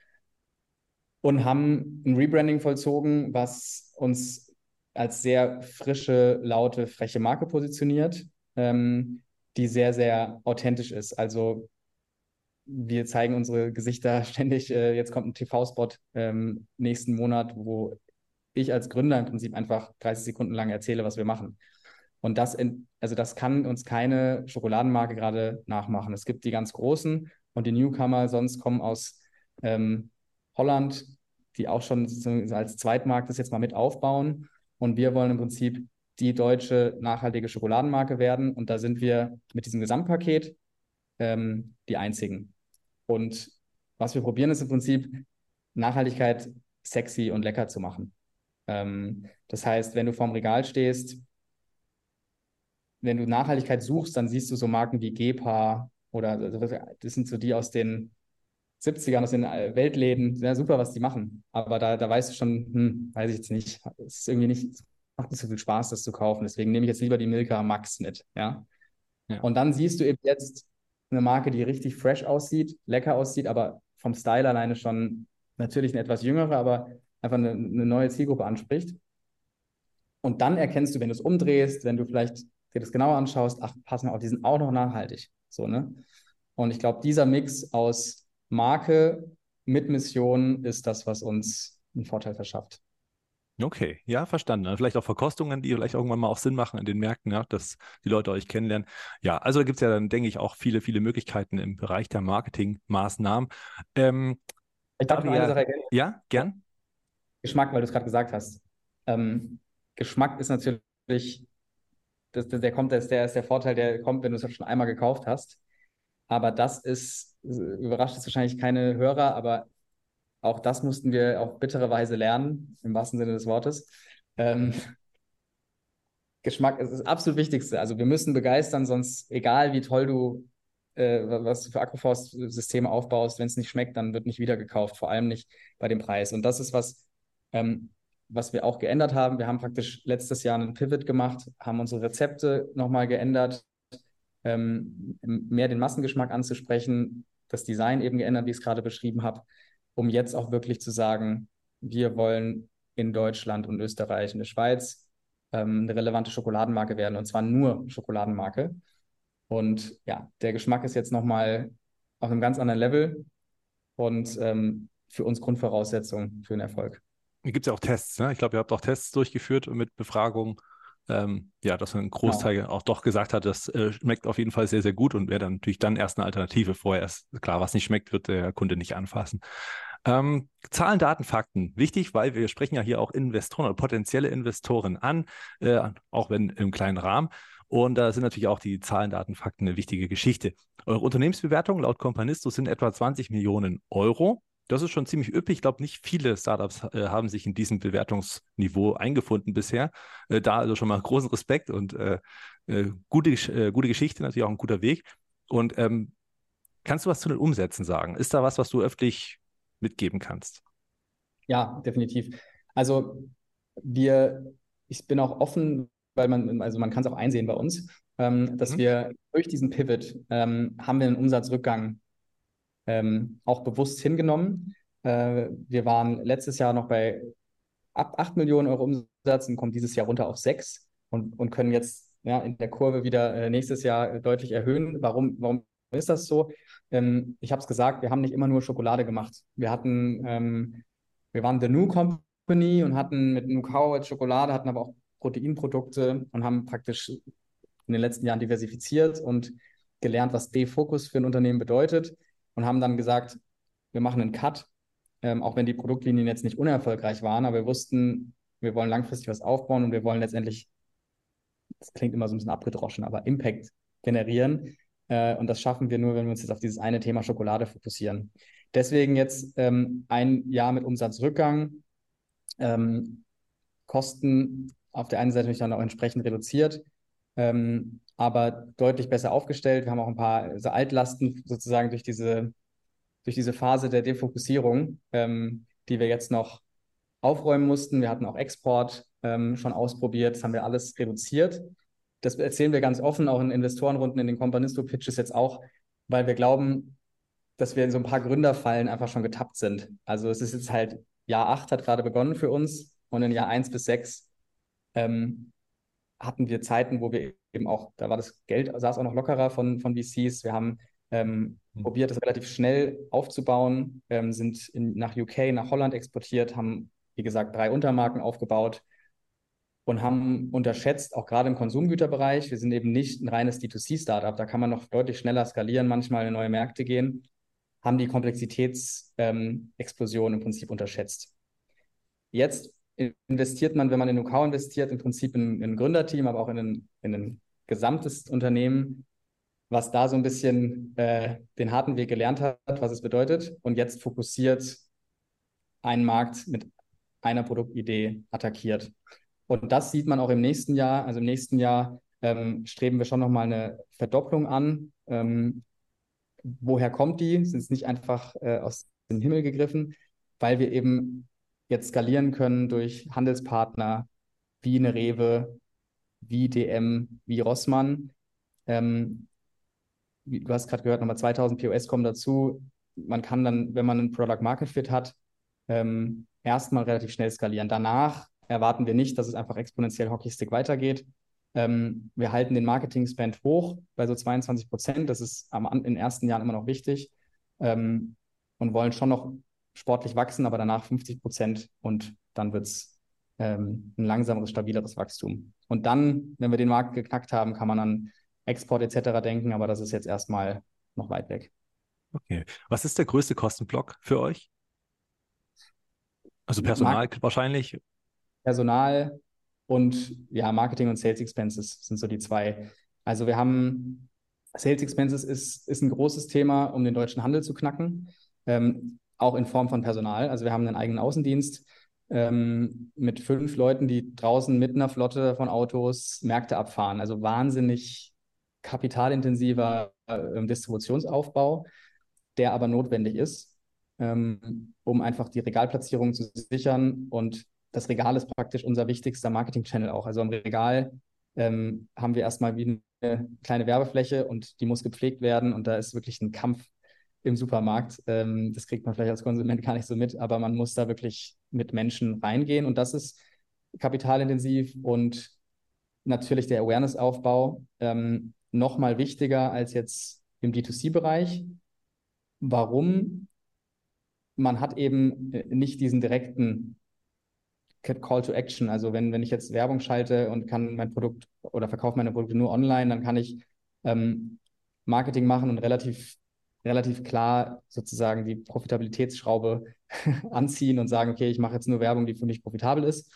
und haben ein Rebranding vollzogen, was uns als sehr frische, laute, freche Marke positioniert, die sehr, sehr authentisch ist. Also wir zeigen unsere Gesichter ständig. Jetzt kommt ein TV-Spot nächsten Monat, wo ich als Gründer im Prinzip einfach 30 Sekunden lang erzähle, was wir machen. Und also das kann uns keine Schokoladenmarke gerade nachmachen. Es gibt die ganz großen und die Newcomer sonst kommen aus ähm, Holland, die auch schon sozusagen als Zweitmarkt das jetzt mal mit aufbauen. Und wir wollen im Prinzip die deutsche nachhaltige Schokoladenmarke werden. Und da sind wir mit diesem Gesamtpaket die einzigen. Und was wir probieren, ist im Prinzip Nachhaltigkeit sexy und lecker zu machen. Das heißt, wenn du vorm Regal stehst, wenn du Nachhaltigkeit suchst, dann siehst du so Marken wie Gepa oder also das sind so die aus den 70ern, aus den Weltläden. Ja, super, was die machen. Aber da weißt du schon, weiß ich jetzt nicht. Es ist irgendwie nicht, es macht nicht so viel Spaß, das zu kaufen. Deswegen nehme ich jetzt lieber die Milka Max mit. Ja. Ja. Und dann siehst du eben jetzt eine Marke, die richtig fresh aussieht, lecker aussieht, aber vom Style alleine schon natürlich eine etwas jüngere, aber einfach eine neue Zielgruppe anspricht. Und dann erkennst du, wenn du es umdrehst, wenn du vielleicht dir das genauer anschaust, ach, pass mal auf, die sind auch noch nachhaltig. So, ne? Und ich glaube, dieser Mix aus Marke mit Mission ist das, was uns einen Vorteil verschafft. Okay, ja, verstanden. Also vielleicht auch Verkostungen, die vielleicht irgendwann mal auch Sinn machen in den Märkten, ja, dass die Leute euch kennenlernen. Ja, also da gibt's ja dann, denke ich, auch viele, viele Möglichkeiten im Bereich der Marketingmaßnahmen. Ähm, Ich darf da wir noch eine ja, Sache ergänzen. ja, gern. Geschmack, weil du es gerade gesagt hast. Geschmack ist natürlich, der ist der Vorteil, der kommt, wenn du es schon einmal gekauft hast. Aber das überrascht jetzt wahrscheinlich keine Hörer, aber auch das mussten wir auf bittere Weise lernen, im wahrsten Sinne des Wortes. Ähm, Geschmack ist das absolut Wichtigste. Also wir müssen begeistern, sonst egal wie toll du was du für Agroforst-Systeme aufbaust, wenn es nicht schmeckt, dann wird nicht wieder gekauft, vor allem nicht bei dem Preis. Und das ist ähm, was wir auch geändert haben. Wir haben praktisch letztes Jahr einen Pivot gemacht, haben unsere Rezepte nochmal geändert, mehr den Massengeschmack anzusprechen, das Design eben geändert, wie ich es gerade beschrieben habe, um jetzt auch wirklich zu sagen, wir wollen in Deutschland und Österreich und der Schweiz eine relevante Schokoladenmarke werden und zwar nur Schokoladenmarke. Und ja, der Geschmack ist jetzt nochmal auf einem ganz anderen Level und für uns Grundvoraussetzung für den Erfolg. Hier gibt's ja auch Tests, ne? Ich glaube, ihr habt auch Tests durchgeführt mit Befragungen. Ja, dass ein Genau. Großteil auch doch gesagt hat, das schmeckt auf jeden Fall sehr, sehr gut und wäre dann natürlich dann erst eine Alternative. Vorher ist klar, was nicht schmeckt, wird der Kunde nicht anfassen. Zahlen, Daten, Fakten. Wichtig, weil wir sprechen ja hier auch Investoren oder potenzielle Investoren an, auch wenn im kleinen Rahmen. Und da sind natürlich auch die Zahlen, Daten, Fakten eine wichtige Geschichte. Eure Unternehmensbewertung laut Companisto sind etwa 20 Millionen Euro. Das ist schon ziemlich üppig. Ich glaube, nicht viele Startups haben sich in diesem Bewertungsniveau eingefunden bisher. Da also schon mal großen Respekt und gute Geschichte, natürlich auch ein guter Weg. Und kannst du was zu den Umsätzen sagen? Ist da was du öffentlich mitgeben kannst? Ja, definitiv. Also wir, ich bin auch offen, weil also man kann es auch einsehen bei uns, dass Mhm. wir durch diesen Pivot haben wir einen Umsatzrückgang auch bewusst hingenommen. Wir waren letztes Jahr noch bei ab 8 Millionen Euro Umsatz und kommen dieses Jahr runter auf 6 und können jetzt ja, in der Kurve wieder nächstes Jahr deutlich erhöhen. Warum ist das so? Ich habe es gesagt, wir haben nicht immer nur Schokolade gemacht. Wir waren The New Company und hatten mit New Cow jetzt Schokolade, hatten aber auch Proteinprodukte und haben praktisch in den letzten Jahren diversifiziert und gelernt, was Defokus für ein Unternehmen bedeutet und haben dann gesagt, wir machen einen Cut, auch wenn die Produktlinien jetzt nicht unerfolgreich waren, aber wir wussten, wir wollen langfristig was aufbauen und wir wollen letztendlich, das klingt immer so ein bisschen abgedroschen, aber Impact generieren. Und das schaffen wir nur, wenn wir uns jetzt auf dieses eine Thema Schokolade fokussieren. Deswegen jetzt ein Jahr mit Umsatzrückgang, Kosten auf der einen Seite natürlich dann auch entsprechend reduziert, aber deutlich besser aufgestellt. Wir haben auch ein paar also Altlasten sozusagen durch diese Phase der Defokussierung, die wir jetzt noch aufräumen mussten. Wir hatten auch Export schon ausprobiert, das haben wir alles reduziert. Das erzählen wir ganz offen, auch in Investorenrunden, in den Companisto-Pitches jetzt auch, weil wir glauben, dass wir in so ein paar Gründerfallen einfach schon getappt sind. Also es ist jetzt halt, Jahr 8 hat gerade begonnen für uns und in Jahr 1 bis 6 ähm, hatten wir Zeiten, wo wir eben auch, da war das Geld, saß auch noch lockerer von VCs. Wir haben probiert, das relativ schnell aufzubauen, sind nach UK, nach Holland exportiert, haben, wie gesagt, 3 Untermarken aufgebaut und haben unterschätzt, auch gerade im Konsumgüterbereich, wir sind eben nicht ein reines D2C-Startup, da kann man noch deutlich schneller skalieren, manchmal in neue Märkte gehen, haben die Komplexitätsexplosion im Prinzip unterschätzt. Jetzt investiert man, wenn man in UKAU investiert, im Prinzip in ein Gründerteam, aber auch in ein gesamtes Unternehmen, was da so ein bisschen den harten Weg gelernt hat, was es bedeutet und jetzt fokussiert einen Markt mit einer Produktidee attackiert. Und das sieht man auch im nächsten Jahr. Also im nächsten Jahr streben wir schon nochmal eine Verdopplung an. Woher kommt die? Sind es nicht einfach aus dem Himmel gegriffen, weil wir eben jetzt skalieren können durch Handelspartner wie eine Rewe, wie DM, wie Rossmann. Du hast gerade gehört, nochmal 2000 POS kommen dazu. Man kann dann, wenn man einen Product Market Fit hat, erstmal relativ schnell skalieren. Danach erwarten wir nicht, dass es einfach exponentiell Hockeystick weitergeht. Wir halten den Marketing-Spend hoch bei so 22%. Das ist in den ersten Jahren immer noch wichtig und wollen schon noch sportlich wachsen, aber danach 50% und dann wird es ein langsameres, stabileres Wachstum. Und dann, wenn wir den Markt geknackt haben, kann man an Export etc. denken, aber das ist jetzt erstmal noch weit weg. Okay. Was ist der größte Kostenblock für euch? Also Personal Markt, wahrscheinlich. Personal und ja, Marketing und Sales Expenses sind so die zwei. Also wir haben Sales Expenses ist ein großes Thema, um den deutschen Handel zu knacken, auch in Form von Personal. Also wir haben einen eigenen Außendienst mit 5 Leuten, die draußen mit einer Flotte von Autos Märkte abfahren. Also wahnsinnig kapitalintensiver Distributionsaufbau, der aber notwendig ist, um einfach die Regalplatzierung zu sichern. Und das Regal ist praktisch unser wichtigster Marketing-Channel auch. Also am Regal haben wir erstmal wie eine kleine Werbefläche und die muss gepflegt werden. Und da ist wirklich ein Kampf im Supermarkt. Das kriegt man vielleicht als Konsument gar nicht so mit, aber man muss da wirklich mit Menschen reingehen. Und das ist kapitalintensiv und natürlich der Awareness-Aufbau noch mal wichtiger als jetzt im D2C-Bereich. Warum? Man hat eben nicht diesen direkten Call to Action. Also wenn ich jetzt Werbung schalte und kann mein Produkt oder verkaufe meine Produkte nur online, dann kann ich Marketing machen und relativ klar sozusagen die Profitabilitätsschraube anziehen und sagen, okay, ich mache jetzt nur Werbung, die für mich profitabel ist.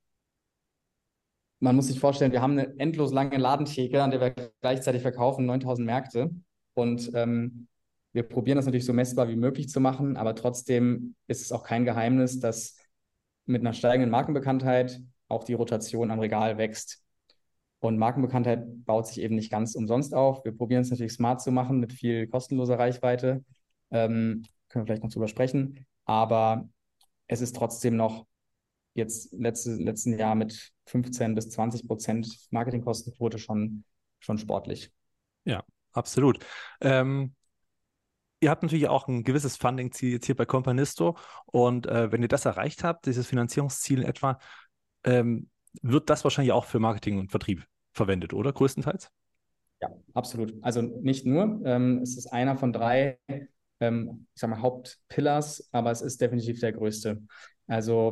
Man muss sich vorstellen, wir haben eine endlos lange Ladentheke, an der wir gleichzeitig verkaufen, 9000 Märkte. Und wir probieren das natürlich so messbar wie möglich zu machen, aber trotzdem ist es auch kein Geheimnis, dass mit einer steigenden Markenbekanntheit auch die Rotation am Regal wächst. Und Markenbekanntheit baut sich eben nicht ganz umsonst auf. Wir probieren es natürlich smart zu machen mit viel kostenloser Reichweite. Können wir vielleicht noch drüber sprechen. Aber es ist trotzdem noch jetzt letzten Jahr mit 15-20% Marketingkostenquote schon sportlich. Ja, absolut. Ihr habt natürlich auch ein gewisses Funding-Ziel jetzt hier bei Companisto und wenn ihr das erreicht habt, dieses Finanzierungsziel in etwa, wird das wahrscheinlich auch für Marketing und Vertrieb verwendet, oder? Größtenteils? Ja, absolut. Also nicht nur, es ist einer von drei, ich sag mal, Hauptpillars, aber es ist definitiv der größte. Also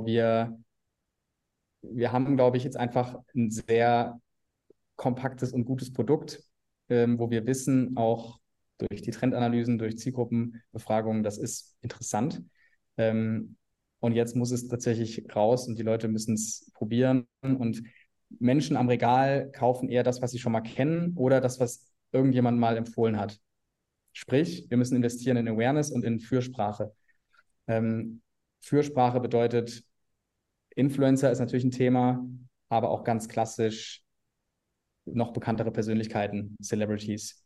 wir haben, glaube ich, jetzt einfach ein sehr kompaktes und gutes Produkt, wo wir wissen, auch durch die Trendanalysen, durch Zielgruppenbefragungen, das ist interessant. Ähm, und jetzt muss es tatsächlich raus und die Leute müssen es probieren. Und Menschen am Regal kaufen eher das, was sie schon mal kennen oder das, was irgendjemand mal empfohlen hat. Sprich, wir müssen investieren in Awareness und in Fürsprache. Ähm, Fürsprache bedeutet, Influencer ist natürlich ein Thema, aber auch ganz klassisch noch bekanntere Persönlichkeiten, Celebrities.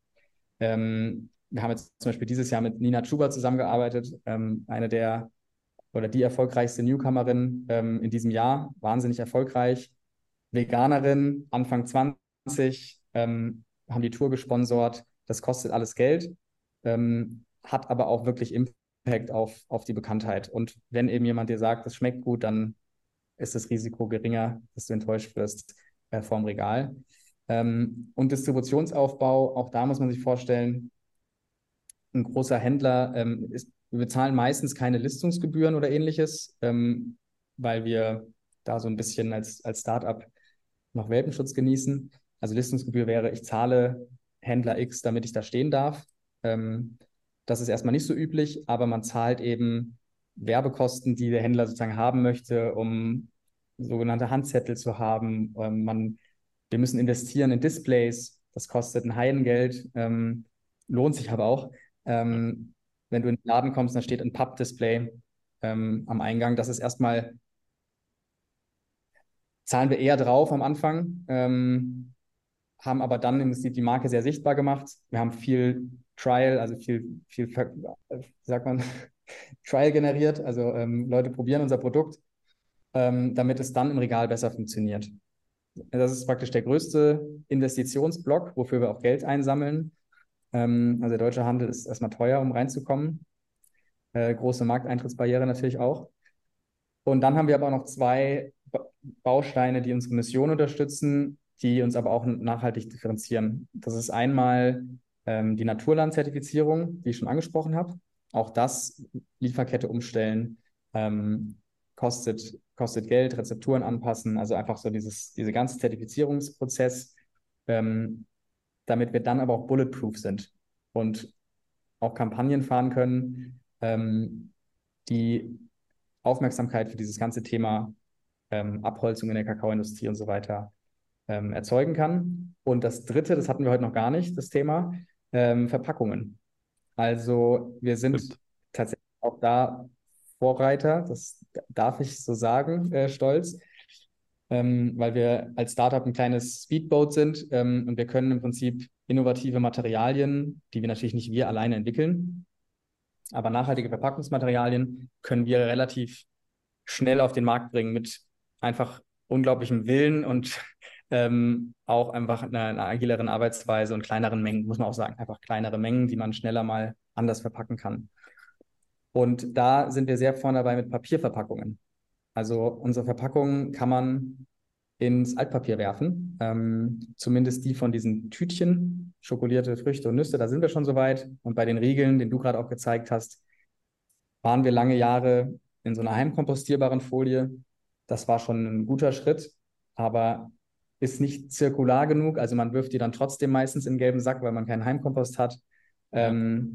Wir haben jetzt zum Beispiel dieses Jahr mit Nina Chuba zusammengearbeitet, eine der oder die erfolgreichste Newcomerin in diesem Jahr, wahnsinnig erfolgreich. Veganerin, Anfang 20, haben die Tour gesponsert. Das kostet alles Geld, hat aber auch wirklich Impact auf die Bekanntheit. Und wenn eben jemand dir sagt, das schmeckt gut, dann ist das Risiko geringer, dass du enttäuscht wirst vorm Regal. Und Distributionsaufbau, auch da muss man sich vorstellen, ein großer Händler wir bezahlen meistens keine Listungsgebühren oder ähnliches, weil wir da so ein bisschen als Startup noch Welpenschutz genießen. Also Listungsgebühr wäre, ich zahle Händler X, damit ich da stehen darf. Das ist erstmal nicht so üblich, aber man zahlt eben Werbekosten, die der Händler sozusagen haben möchte, um sogenannte Handzettel zu haben. Wir müssen investieren in Displays. Das kostet ein Heidengeld, lohnt sich aber auch. Wenn du in den Laden kommst, dann steht ein Pappdisplay am Eingang. Das ist erstmal, zahlen wir eher drauf am Anfang, haben aber dann im Prinzip die Marke sehr sichtbar gemacht. Wir haben viel Trial, also viel, wie sagt man, Trial generiert. Also Leute probieren unser Produkt, damit es dann im Regal besser funktioniert. Das ist praktisch der größte Investitionsblock, wofür wir auch Geld einsammeln. Also der deutsche Handel ist erstmal teuer, um reinzukommen. Große Markteintrittsbarriere natürlich auch. Und dann haben wir aber auch noch zwei Bausteine, die unsere Mission unterstützen, die uns aber auch nachhaltig differenzieren. Das ist einmal die Naturland-Zertifizierung, die ich schon angesprochen habe. Auch das, Lieferkette umstellen, kostet Geld, Rezepturen anpassen, also einfach so diese ganze Zertifizierungsprozess, damit wir dann aber auch bulletproof sind und auch Kampagnen fahren können, die Aufmerksamkeit für dieses ganze Thema Abholzung in der Kakaoindustrie und so weiter erzeugen kann. Und das Dritte, das hatten wir heute noch gar nicht, das Thema Verpackungen. Also wir sind Stimmt. tatsächlich auch da Vorreiter, das darf ich so sagen, stolz, weil wir als Startup ein kleines Speedboat sind und wir können im Prinzip innovative Materialien, die wir natürlich nicht wir alleine entwickeln, aber nachhaltige Verpackungsmaterialien können wir relativ schnell auf den Markt bringen mit einfach unglaublichem Willen und auch einfach einer agileren Arbeitsweise und kleineren Mengen, muss man auch sagen, einfach kleinere Mengen, die man schneller mal anders verpacken kann. Und da sind wir sehr vorne dabei mit Papierverpackungen. Also unsere Verpackungen kann man ins Altpapier werfen. Zumindest die von diesen Tütchen, schokolierte Früchte und Nüsse, da sind wir schon soweit. Und bei den Riegeln, den du gerade auch gezeigt hast, waren wir lange Jahre in so einer heimkompostierbaren Folie. Das war schon ein guter Schritt, aber ist nicht zirkular genug. Also man wirft die dann trotzdem meistens in den gelben Sack, weil man keinen Heimkompost hat. Ja.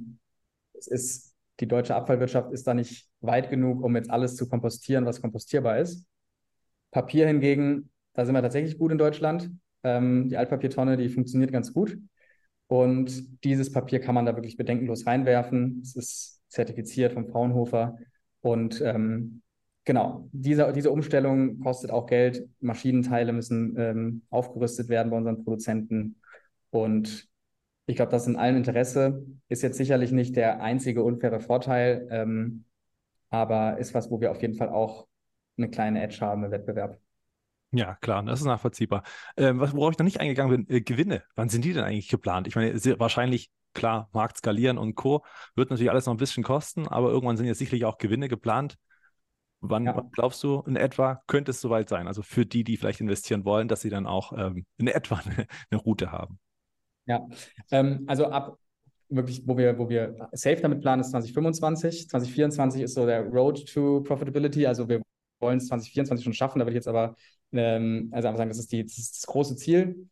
Die deutsche Abfallwirtschaft ist da nicht weit genug, um jetzt alles zu kompostieren, was kompostierbar ist. Papier hingegen, da sind wir tatsächlich gut in Deutschland. Die Altpapiertonne, die funktioniert ganz gut. Und dieses Papier kann man da wirklich bedenkenlos reinwerfen. Es ist zertifiziert vom Fraunhofer. Und genau, diese Umstellung kostet auch Geld. Maschinenteile müssen aufgerüstet werden bei unseren Produzenten. Und ich glaube, das ist in allen Interesse. Ist jetzt sicherlich nicht der einzige unfaire Vorteil, aber ist was, wo wir auf jeden Fall auch eine kleine Edge haben im Wettbewerb. Ja, klar, das ist nachvollziehbar. Worauf ich noch nicht eingegangen bin, Gewinne. Wann sind die denn eigentlich geplant? Ich meine, sehr wahrscheinlich, klar, Markt skalieren und Co. wird natürlich alles noch ein bisschen kosten, aber irgendwann sind jetzt sicherlich auch Gewinne geplant. Wann Ja. glaubst du in etwa, könnte es soweit sein? Also für die, die vielleicht investieren wollen, dass sie dann auch in etwa eine Route haben. Ja, also ab wirklich, wo wir safe damit planen, ist 2025. 2024 ist so der Road to Profitability. Also wir wollen es 2024 schon schaffen. Da würde ich jetzt aber also einfach sagen, das ist das große Ziel.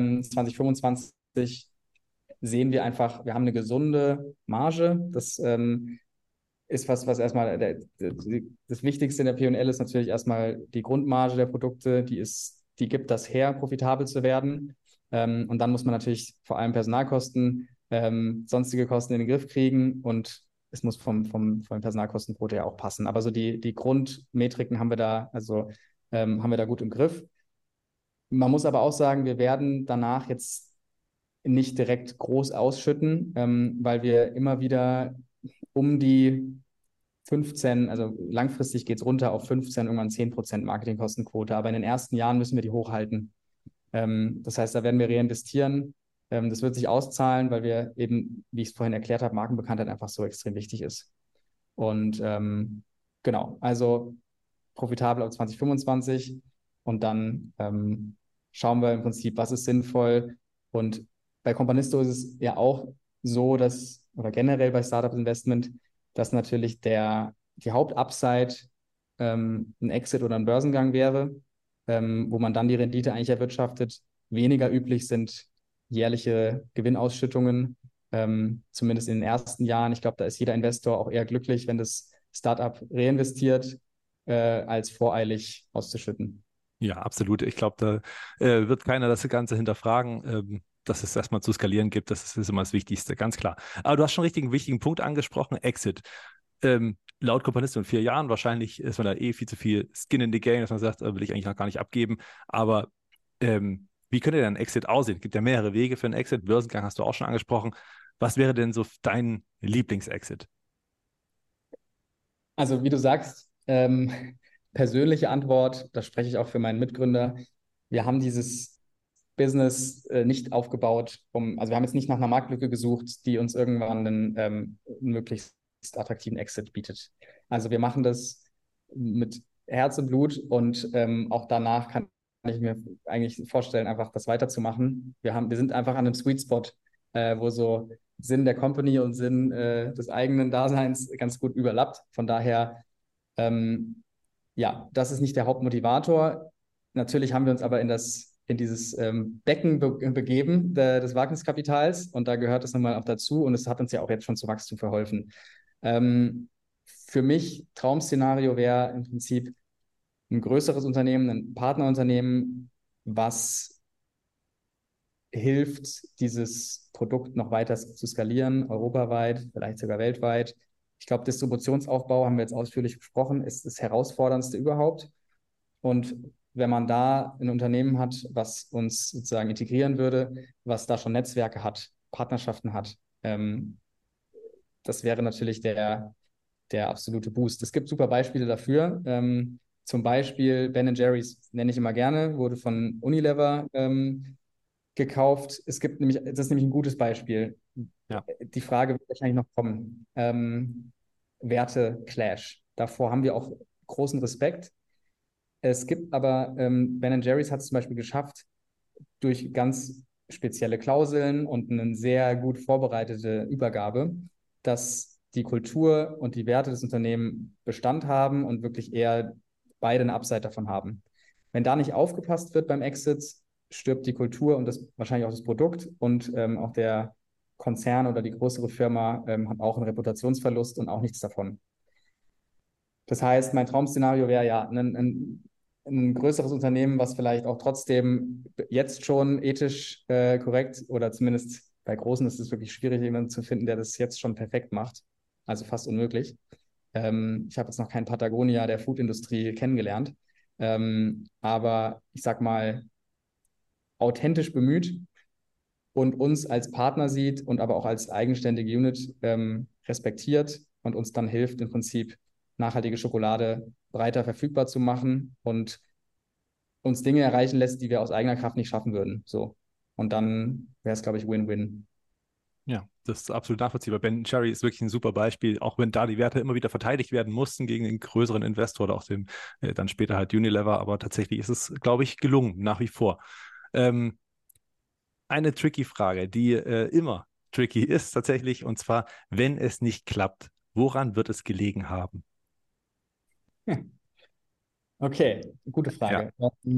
2025 sehen wir einfach, wir haben eine gesunde Marge. Das ist was erstmal das Wichtigste in der P&L ist natürlich erstmal die Grundmarge der Produkte, die gibt das her, profitabel zu werden. Und dann muss man natürlich vor allem Personalkosten, sonstige Kosten in den Griff kriegen und es muss vom Personalkostenquote ja auch passen. Aber so die Grundmetriken haben wir da, also haben wir da gut im Griff. Man muss aber auch sagen, wir werden danach jetzt nicht direkt groß ausschütten, weil wir immer wieder um die 15, also langfristig geht es runter auf 15, irgendwann 10% Marketingkostenquote. Aber in den ersten Jahren müssen wir die hochhalten. Das heißt, da werden wir reinvestieren. Das wird sich auszahlen, weil wir eben, wie ich es vorhin erklärt habe, Markenbekanntheit einfach so extrem wichtig ist. Und genau, also profitabel auf 2025 und dann schauen wir im Prinzip, was ist sinnvoll. Und bei Companisto ist es ja auch so, dass, oder generell bei Startup Investment, dass natürlich die Hauptupside ein Exit oder ein Börsengang wäre, wo man dann die Rendite eigentlich erwirtschaftet. Weniger üblich sind jährliche Gewinnausschüttungen, zumindest in den ersten Jahren. Ich glaube, da ist jeder Investor auch eher glücklich, wenn das Startup reinvestiert, als voreilig auszuschütten. Ja, absolut. Ich glaube, da wird keiner das Ganze hinterfragen, dass es erstmal zu skalieren gibt. Das ist immer das Wichtigste, ganz klar. Aber du hast schon einen wichtigen Punkt angesprochen, Exit. Laut Komponist in 4 Jahren, wahrscheinlich ist man da viel zu viel Skin in the Game, dass man sagt, will ich eigentlich noch gar nicht abgeben. Aber wie könnte denn ein Exit aussehen? Es gibt ja mehrere Wege für einen Exit. Börsengang hast du auch schon angesprochen. Was wäre denn so dein Lieblingsexit? Also, wie du sagst, persönliche Antwort, da spreche ich auch für meinen Mitgründer. Wir haben dieses Business nicht aufgebaut, also wir haben jetzt nicht nach einer Marktlücke gesucht, die uns irgendwann einen möglichst attraktiven Exit bietet. Also wir machen das mit Herz und Blut und auch danach kann ich mir eigentlich vorstellen, einfach das weiterzumachen. Wir sind einfach an einem Sweet Spot, wo so Sinn der Company und Sinn des eigenen Daseins ganz gut überlappt. Von daher, ja, das ist nicht der Hauptmotivator. Natürlich haben wir uns aber in dieses Becken begeben des Wagniskapitals und da gehört es nochmal auch dazu und es hat uns ja auch jetzt schon zu Wachstum verholfen. Für mich Traum-Szenario wäre im Prinzip ein größeres Unternehmen, ein Partnerunternehmen, was hilft, dieses Produkt noch weiter zu skalieren, europaweit, vielleicht sogar weltweit. Ich glaube, Distributionsaufbau haben wir jetzt ausführlich besprochen, ist das herausforderndste überhaupt. Und wenn man da ein Unternehmen hat, was uns sozusagen integrieren würde, was da schon Netzwerke hat, Partnerschaften hat, das wäre natürlich der absolute Boost. Es gibt super Beispiele dafür. Zum Beispiel Ben Jerry's nenne ich immer gerne, wurde von Unilever gekauft. Das ist nämlich ein gutes Beispiel. Ja. Die Frage wird wahrscheinlich noch kommen. Werte-Clash. Davor haben wir auch großen Respekt. Es gibt aber, Ben Jerry's hat es zum Beispiel geschafft, durch ganz spezielle Klauseln und eine sehr gut vorbereitete Übergabe, dass die Kultur und die Werte des Unternehmens Bestand haben und wirklich eher beide eine Upside davon haben. Wenn da nicht aufgepasst wird beim Exit, stirbt die Kultur und wahrscheinlich auch das Produkt und auch der Konzern oder die größere Firma hat auch einen Reputationsverlust und auch nichts davon. Das heißt, mein Traum-Szenario wäre ja ein größeres Unternehmen, was vielleicht auch trotzdem jetzt schon ethisch korrekt oder zumindest bei Großen ist es wirklich schwierig, jemanden zu finden, der das jetzt schon perfekt macht. Also fast unmöglich. Ich habe jetzt noch keinen Patagonia der Foodindustrie kennengelernt. Aber ich sag mal, authentisch bemüht und uns als Partner sieht und aber auch als eigenständige Unit respektiert und uns dann hilft, im Prinzip nachhaltige Schokolade breiter verfügbar zu machen und uns Dinge erreichen lässt, die wir aus eigener Kraft nicht schaffen würden. So. Und dann wäre es, glaube ich, Win-Win. Ja, das ist absolut nachvollziehbar. Ben Cherry ist wirklich ein super Beispiel, auch wenn da die Werte immer wieder verteidigt werden mussten gegen den größeren Investor oder auch dem dann später halt Unilever, aber tatsächlich ist es, glaube ich, gelungen, nach wie vor. Ähm, eine tricky Frage, die immer tricky ist tatsächlich, und zwar, wenn es nicht klappt, woran wird es gelegen haben? Okay, gute Ja. Frage.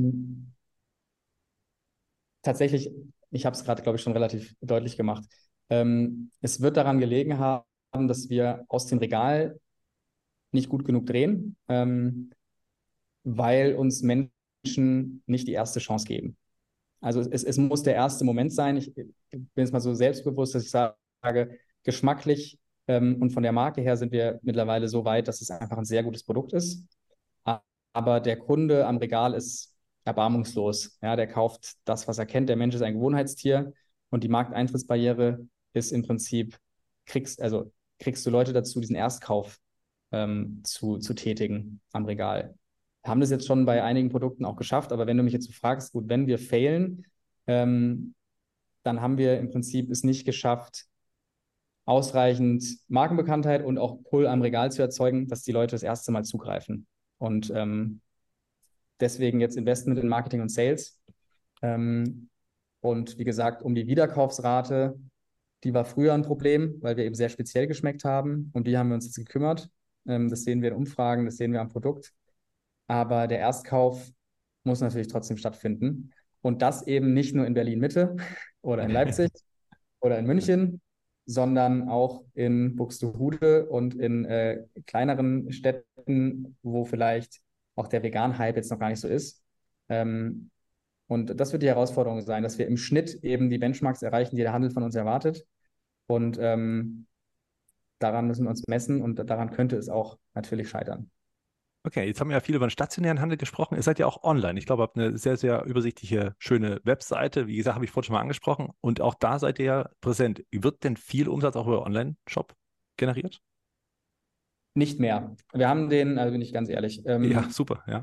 Tatsächlich, ich habe es gerade, glaube ich, schon relativ deutlich gemacht. Es wird daran gelegen haben, dass wir aus dem Regal nicht gut genug drehen, weil uns Menschen nicht die erste Chance geben. Also es muss der erste Moment sein. Ich bin jetzt mal so selbstbewusst, dass ich sage, geschmacklich und von der Marke her sind wir mittlerweile so weit, dass es einfach ein sehr gutes Produkt ist. Aber der Kunde am Regal ist erbarmungslos. Ja, der kauft das, was er kennt. Der Mensch ist ein Gewohnheitstier und die Markteintrittsbarriere ist im Prinzip, kriegst du Leute dazu, diesen Erstkauf zu tätigen am Regal. Wir haben das jetzt schon bei einigen Produkten auch geschafft, aber wenn du mich jetzt so fragst, gut, wenn wir failen, ähm, dann haben wir im Prinzip es nicht geschafft, ausreichend Markenbekanntheit und auch Pull am Regal zu erzeugen, dass die Leute das erste Mal zugreifen. Und deswegen jetzt Investment in Marketing und Sales. Ähm, und wie gesagt, um die Wiederkaufsrate, die war früher ein Problem, weil wir eben sehr speziell geschmeckt haben. Um die haben wir uns jetzt gekümmert. Das sehen wir in Umfragen, das sehen wir am Produkt. Aber der Erstkauf muss natürlich trotzdem stattfinden. Und das eben nicht nur in Berlin-Mitte oder in Leipzig oder in München, sondern auch in Buxtehude und in kleineren Städten, wo vielleicht auch der Vegan-Hype jetzt noch gar nicht so ist. Ähm, und das wird die Herausforderung sein, dass wir im Schnitt eben die Benchmarks erreichen, die der Handel von uns erwartet. Und daran müssen wir uns messen und daran könnte es auch natürlich scheitern. Okay, jetzt haben wir ja viel über den stationären Handel gesprochen. Ihr seid ja auch online. Ich glaube, ihr habt eine sehr, sehr übersichtliche, schöne Webseite. Wie gesagt, habe ich vorhin schon mal angesprochen. Und auch da seid ihr ja präsent. Wird denn viel Umsatz auch über Online-Shop generiert? Nicht mehr. Wir haben den, also bin ich ganz ehrlich, Ja, super, ja.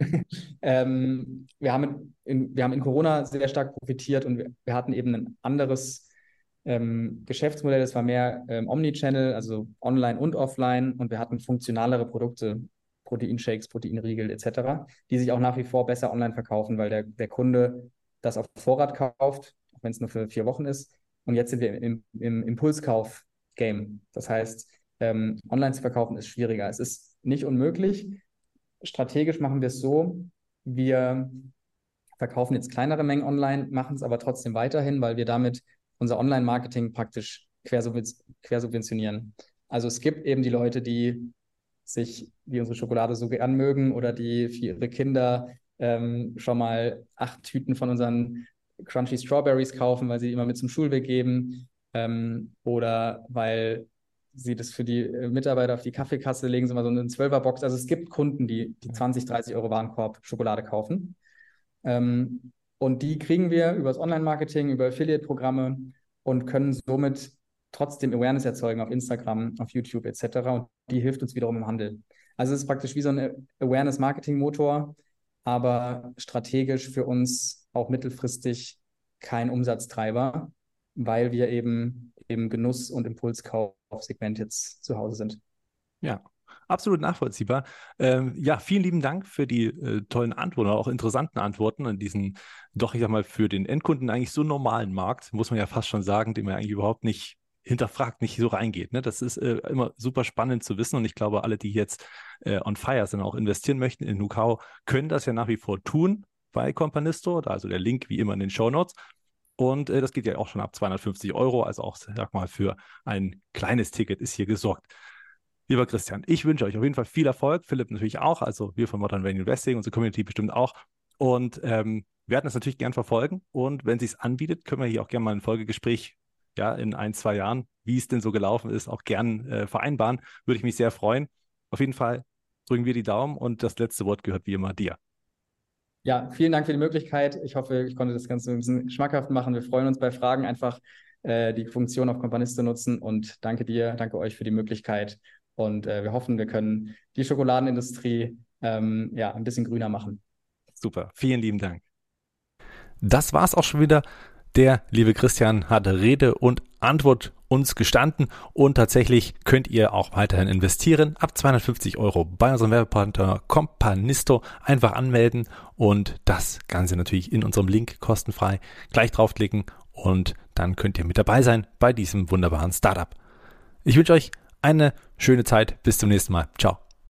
wir haben in Corona sehr stark profitiert und wir hatten eben ein anderes Geschäftsmodell. Das war mehr Omnichannel, also online und offline. Und wir hatten funktionalere Produkte, Proteinshakes, Proteinriegel etc., die sich auch nach wie vor besser online verkaufen, weil der Kunde das auf Vorrat kauft, auch wenn es nur für 4 Wochen ist. Und jetzt sind wir im Impulskauf-Game. Das heißt, online zu verkaufen ist schwieriger. Es ist nicht unmöglich. Strategisch machen wir es so, wir verkaufen jetzt kleinere Mengen online, machen es aber trotzdem weiterhin, weil wir damit unser Online-Marketing praktisch quersubventionieren. Also es gibt eben die Leute, die unsere Schokolade so gern mögen oder die für ihre Kinder schon mal 8 Tüten von unseren Crunchy Strawberries kaufen, weil sie die immer mit zum Schulweg geben oder weil sie das für die Mitarbeiter auf die Kaffeekasse legen, sie mal so eine Zwölferbox. Also es gibt Kunden, die 20, 30 Euro Warenkorb Schokolade kaufen. Und die kriegen wir über das Online-Marketing, über Affiliate-Programme und können somit trotzdem Awareness erzeugen auf Instagram, auf YouTube etc. Und die hilft uns wiederum im Handel. Also es ist praktisch wie so ein Awareness-Marketing-Motor, aber strategisch für uns auch mittelfristig kein Umsatztreiber, weil wir eben im Genuss- und Impulskaufsegment jetzt zu Hause sind. Ja, absolut nachvollziehbar. Ja, vielen lieben Dank für die tollen Antworten, auch interessanten Antworten an diesen, doch ich sag mal, für den Endkunden eigentlich so normalen Markt, muss man ja fast schon sagen, den man eigentlich überhaupt nicht hinterfragt, nicht so reingeht. Ne? Das ist immer super spannend zu wissen und ich glaube, alle, die jetzt on fire sind, auch investieren möchten in Nukao, können das ja nach wie vor tun bei Companisto, also der Link wie immer in den Show Notes. Und das geht ja auch schon ab 250 Euro, also auch, sag mal, für ein kleines Ticket ist hier gesorgt. Lieber Christian, ich wünsche euch auf jeden Fall viel Erfolg. Philipp natürlich auch, also wir von Modern Value Investing, unsere Community bestimmt auch. Und werden es natürlich gern verfolgen. Und wenn es sich anbietet, können wir hier auch gerne mal ein Folgegespräch, ja, in 1, 2 Jahren, wie es denn so gelaufen ist, auch gern vereinbaren. Würde ich mich sehr freuen. Auf jeden Fall drücken wir die Daumen und das letzte Wort gehört wie immer dir. Ja, vielen Dank für die Möglichkeit. Ich hoffe, ich konnte das Ganze ein bisschen schmackhaft machen. Wir freuen uns bei Fragen einfach die Funktion auf Companiste nutzen und danke dir, danke euch für die Möglichkeit. Und wir hoffen, wir können die Schokoladenindustrie ein bisschen grüner machen. Super, vielen lieben Dank. Das war's auch schon wieder Der liebe Christian hat Rede und Antwort uns gestanden und tatsächlich könnt ihr auch weiterhin investieren. Ab 250 € bei unserem Werbepartner Companisto einfach anmelden und das Ganze natürlich in unserem Link kostenfrei. Gleich draufklicken und dann könnt ihr mit dabei sein bei diesem wunderbaren Startup. Ich wünsche euch eine schöne Zeit. Bis zum nächsten Mal. Ciao.